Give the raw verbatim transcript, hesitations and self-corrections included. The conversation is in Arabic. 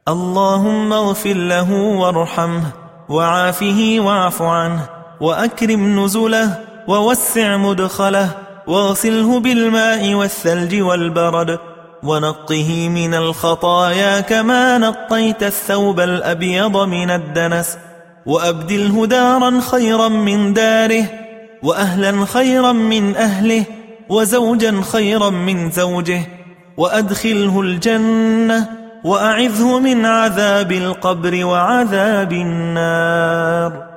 اللهم اغفر له وارحمه وعافه واعف عنه وأكرم نزله ووسع مدخله واغسله بالماء والثلج والبرد ونقه من الخطايا كما نقيت الثوب الأبيض من الدنس، وأبدله دارا خيرا من داره وأهلا خيرا من أهله وزوجا خيرا من زوجه، وأدخله الجنة وأعذه من عذاب القبر وعذاب النار.